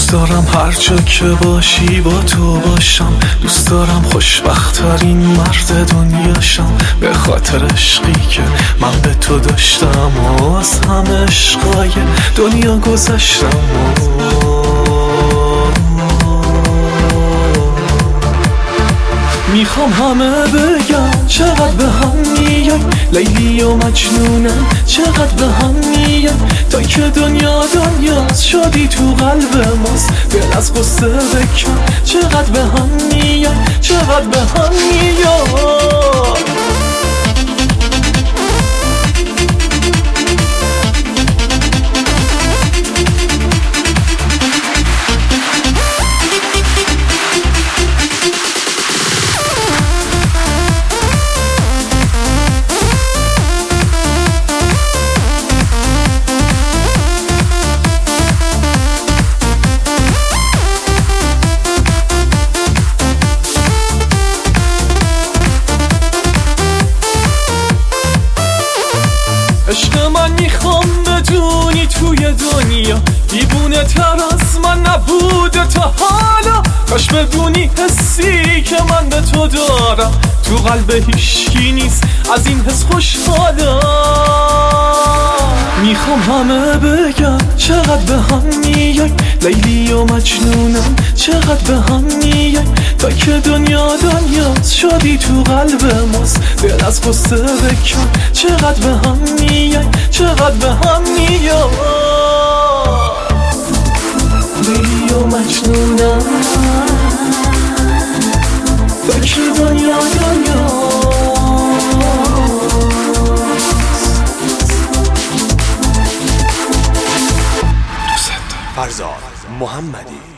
دوست دارم هر جا که باشی با تو باشم، دوست دارم خوشبخت‌ترین مرد دنیاشم، به خاطر عشقی که من به تو داشتم و از همه عشقای دنیا گذشتم. میخوام همه بگم چقدر به هم میای، لیلی و مجنونم چقدر به هم میای، تا که دنیاست شدی تو قلب ماست، دل از قصه بکن چقدر به هم میای، چقدر به هم میای. عشق من میخوام بدونی توی دنیا دیوونه تر از من نبوده تا حالا، کاش بدونی حسی که من به تو دارم تو قلب هیچکی نیست از این حس خوشحالم. میخوام همه بگم چقدر به هم میای، لیلی و مجنونم چقدر به هم میای، تا که دنیاست شدی تو قلب ماست، دل از قصه بکن چقدر به هم میای، چقدر به هم میای. لیلی و مجنونم تا که دنیاست. فرزاد محمدی.